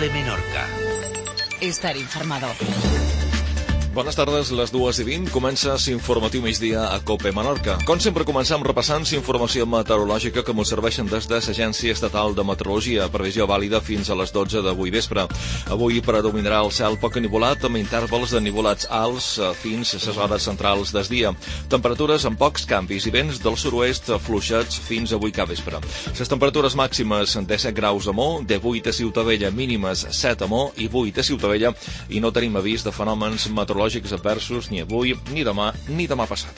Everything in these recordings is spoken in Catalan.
COPE Menorca. Estar informado. Bones tardes, les 2:20, comença l'informatiu migdia a COPE Menorca. Com sempre començam repassant informació meteorològica que ens serveixen des de l'Agència Estatal de Meteorologia, previsió vàlida fins a les 12 d'avui vespre. Avui predominarà el cel poc enivolat amb intervals de nivolats alts fins a les hores centrals del dia. Temperatures amb pocs canvis i vents del sud-oest fluixets fins avui capvespre. Les temperatures màximes de 7 graus a Mo, de 8 a Ciutadella, mínimes 7 a Mo i 8 a Ciutadella, i no tenim avís de fenòmens meteorològics adversos ni avui, ni demà passat.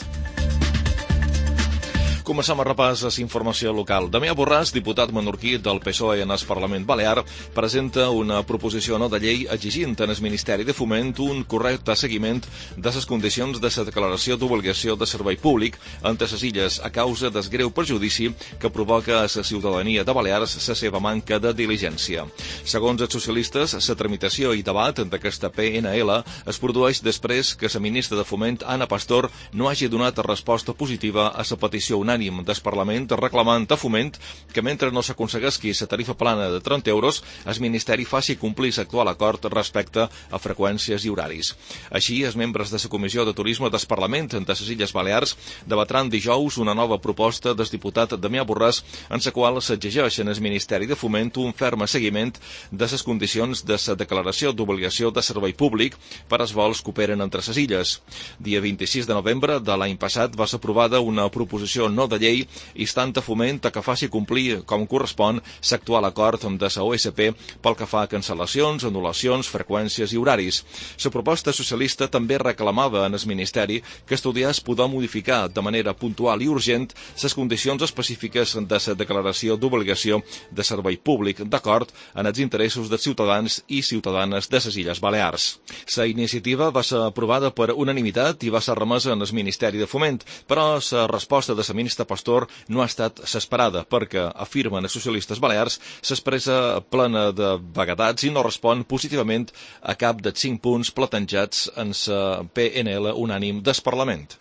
Començam a repàs a informació local. Damià Borràs, diputat menorquí del PSOE en el Parlament Balear, presenta una proposició no de llei exigint en el Ministeri de Foment un correcte seguiment de les condicions de la declaració d'obligació de servei públic entre les illes a causa del greu perjudici que provoca a la ciutadania de Balears la seva manca de diligència. Segons els socialistes, la tramitació i debat d'aquesta PNL es produeix després que la ministra de Foment, Ana Pastor, no hagi donat resposta positiva a la petició unànime del Parlament reclamant a Foment que mentre no s'aconsegueixi la tarifa plana de 30 euros, el Ministeri faci complir l'actual acord respecte a freqüències i horaris. Així, els membres de la Comissió de Turisme del Parlament de les Illes Balears debatran dijous una nova proposta del diputat Damià Borràs en la qual s'exigeix en el Ministeri de Foment un ferm seguiment de les condicions de la declaració d'obligació de servei públic per als vols que operen entre les illes. Dia 26 de novembre de l'any passat va ser aprovada una proposició no de llei instant a Foment que faci complir com correspon l'actual acord de la OSP pel que fa a cancel·lacions, anul·lacions, freqüències i horaris. La proposta socialista també reclamava en el Ministeri que estudiés poder modificar de manera puntual i urgent les condicions específiques de la declaració d'obligació de servei públic d'acord en els interessos dels ciutadans i ciutadanes de les Illes Balears. La iniciativa va ser aprovada per unanimitat i va ser remesa en el Ministeri de Foment, però la resposta de la ministra Pastor no ha estat s'esperada perquè, afirmen els socialistes balears, s'expressa plena de vaguetats i no respon positivament a cap dels 5 punts plantejats en la PNL unànim del Parlament.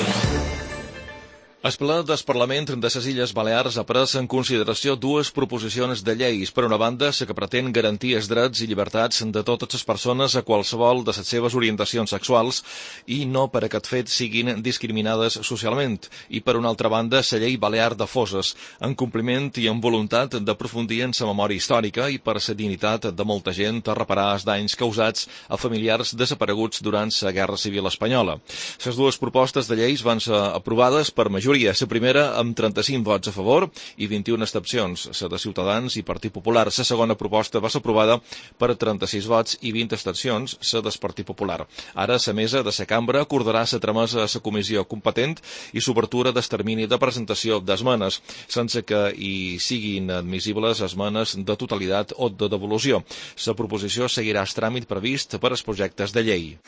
El ple del Parlament de les Illes Balears ha pres en consideració dues proposicions de lleis. Per una banda, la que pretén garantir els drets i llibertats de totes les persones a qualsevol de les seves orientacions sexuals i no per aquest fet siguin discriminades socialment. I per una altra banda, la llei balear de fosses, en compliment i en voluntat d'aprofundir en la memòria històrica i per la dignitat de molta gent a reparar els danys causats a familiars desapareguts durant la Guerra Civil Espanyola. Les dues propostes de lleis van ser aprovades per majoria. La primera amb 35 vots a favor i 21 abstencions, la de Ciutadans i Partit Popular. La segona proposta va ser aprovada per 36 vots i 20 abstencions, la del Partit Popular. Ara la mesa de la cambra acordarà la tramesa a la comissió competent i l'obertura del termini de presentació d'esmenes, sense que hi siguin admissibles esmenes de totalitat o de devolució. La proposició seguirà el tràmit previst per als projectes de llei.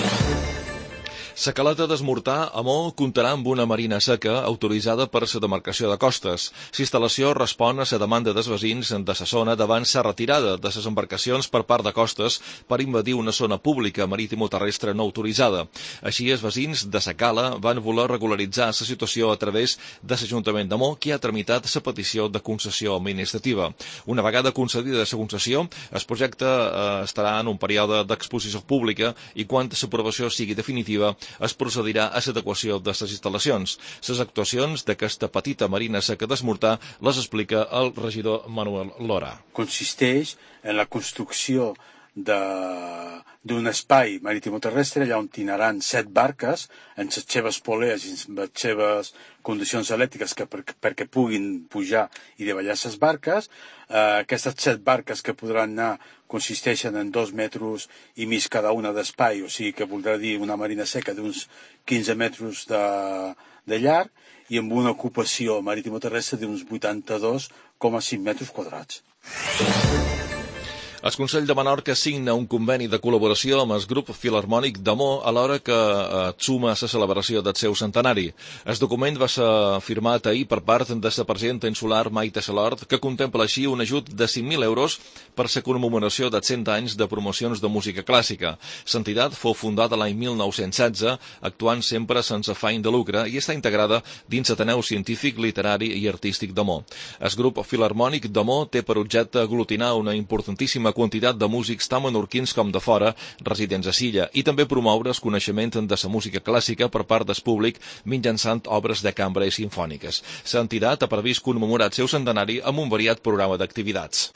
La caleta d'Esmortar a Mo comptarà amb una marina seca autoritzada per la demarcació de costes. La instal·lació respon a la demanda dels veïns de la zona davant la retirada de les embarcacions per part de costes per invadir una zona pública marítim-terrestre no autoritzada. Així, els veïns de la cala van voler regularitzar la situació a través de l'Ajuntament de Mo, que ha tramitat la petició de concessió administrativa. Una vegada concedida la concessió, el projecte estarà en un període d'exposició pública i quan l'aprovació sigui definitiva es procedirà a l'adequació de les instal·lacions. Les actuacions d'aquesta petita marina seca d'Esmortar les explica el regidor Manuel Lora. Consisteix en la construcció d'un espai marítim-terrestre allà on tindran 7 barques en les seves polees i en les seves condicions elèctriques perquè puguin pujar i davallar les barques. Aquestes 7 barques que podran anar consisteixen en 2,5 metres cada una d'espai, o sigui que voldrà dir una marina seca d'uns 15 metres de llarg i amb una ocupació marítim-terrestre d'uns 82,5 metres quadrats. El Consell de Menorca signa un conveni de col·laboració amb el grup Filharmònic de Mo alhora que suma a la celebració del seu centenari. El document va ser firmat ahir per part de la presidenta insular Maite Salord, que contempla així un ajut de 5.000 euros per la commemoració de 100 anys de promocions de música clàssica. L'entitat fou fundada l'any 1916, actuant sempre sense afany de lucre i està integrada dins l'Ateneu Científic, Literari i Artístic de Mo. El grup Filharmònic de Mo té per objecte aglutinar una importantíssima una quantitat de músics tant menorquins com de fora, residents a Silla, i també promoure el coneixement de la música clàssica per part del públic mitjançant obres de cambra i sinfòniques. L'entitat ha previst commemorar el seu centenari amb un variat programa d'activitats.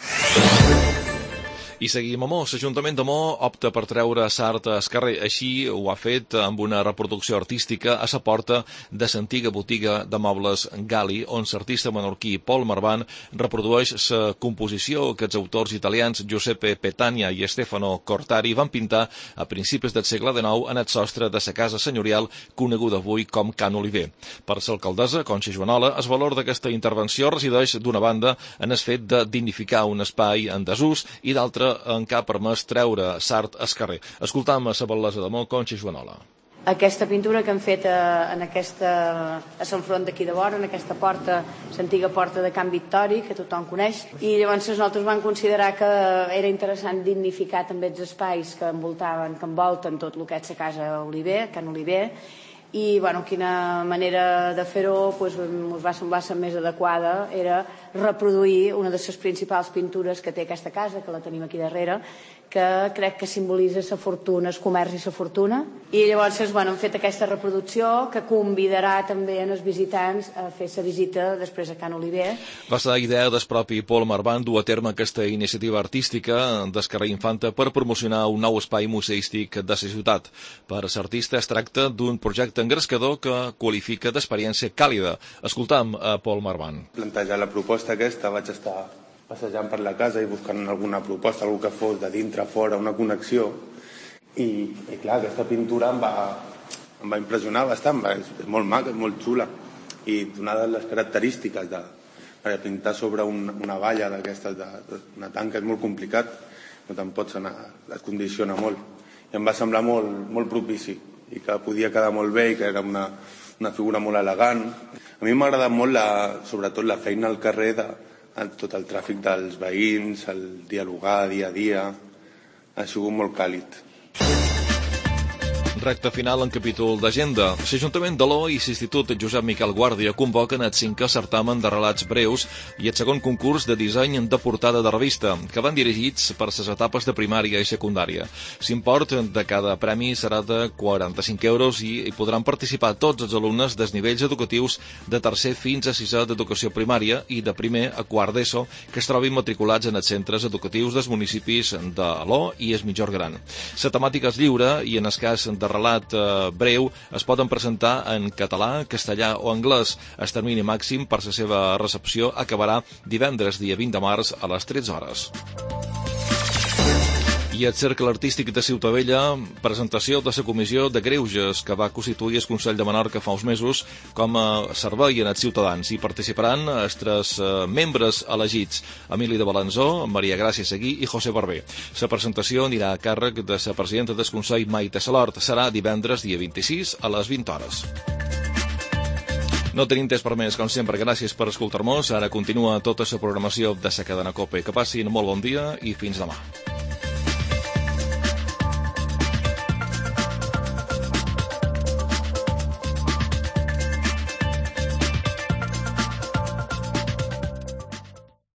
I seguim a Mó. L'Ajuntament de Mó opta per treure l'art al carrer. Així ho ha fet amb una reproducció artística a la porta de l'antiga botiga de mobles Gali, on l'artista menorquí Pol Marban reprodueix la composició que els autors italians Giuseppe Petagna i Stefano Cortari van pintar a principis del segle XIX en el sostre de la casa senyorial coneguda avui com Can Oliver. Per l'alcaldessa Conxa Joanola, el valor d'aquesta intervenció resideix d'una banda en el fet de dignificar un espai en desús i d'altra en què ha permès treure l'art al carrer. Escoltam a la bellesa de Mó, Conxa Joanola. Aquesta pintura que han fet a l'enfront d'aquí de vora, en aquesta porta, l'antiga porta de Can Victori, que tothom coneix, i llavors nosaltres vam considerar que era interessant dignificar també els espais que envolten tot el que és la casa Oliver, Can Oliver, i quina manera de fer-ho ens va semblar la més adequada era reproduir una de les principals pintures que té aquesta casa, que la tenim aquí darrere, que crec que simbolitza la fortuna, el comerç i la fortuna, i llavors hem fet aquesta reproducció que convidarà també els visitants a fer la visita després a Can Oliver. Va ser la idea del propi Pol Marban dur a terme aquesta iniciativa artística del carrer Infanta per promocionar un nou espai museístic de la ciutat. Per l'artista es tracta d'un projecte engrescador que qualifica d'experiència càlida. Escoltam a Pol Marban. Plantejar la proposta aquesta, vaig estar passejant per la casa i buscant alguna proposta, algú que fos de dintre a fora, una connexió, i clar, aquesta pintura em va impressionar bastant, és molt maca, és molt xula, i donades les característiques perquè pintar sobre una valla d'aquestes, una tanca, és molt complicat, no te'n pots anar, et condiciona molt, i em va semblar molt propici, i que podia quedar molt bé, i que era una figura molt elegant. A mi m'ha agradat molt, sobretot, la feina al carrer tot el tràfic dels veïns, el dialogar dia a dia, ha sigut molt càlid. Recte final en capítol d'agenda. L'Ajuntament d'Aló i l'Institut Josep Miquel Guàrdia convoquen el 5è certamen de relats breus i el 2è concurs de disseny de portada de revista, que van dirigits per les etapes de primària i secundària. L'import de cada premi serà de 45 euros i hi podran participar tots els alumnes dels nivells educatius de tercer fins a 6è d'educació primària i de primer a quart d'ESO que es trobin matriculats en els centres educatius dels municipis d'Aló i es Mitjor Gran. La temàtica és lliure i en el cas de relat breu es poden presentar en català, castellà o anglès. El termini màxim per la seva recepció acabarà divendres, dia 20 de març, a les 13 hores. I el Cercle Artístic de Ciutadella, presentació de la Comissió de Greuges que va constituir el Consell de Menorca fa uns mesos com a servei en els ciutadans. Hi participaran els 3 membres elegits, Emili de Balanzó, Maria Gràcia Seguí i José Barber. La presentació anirà a càrrec de la presidenta del Consell, Maite Salort. Serà divendres, dia 26, a les 20 hores. No tenim temps per més, com sempre. Gràcies per escoltar-nos. Ara continua tota la programació de la cadena COPE. Que passin molt bon dia i fins demà.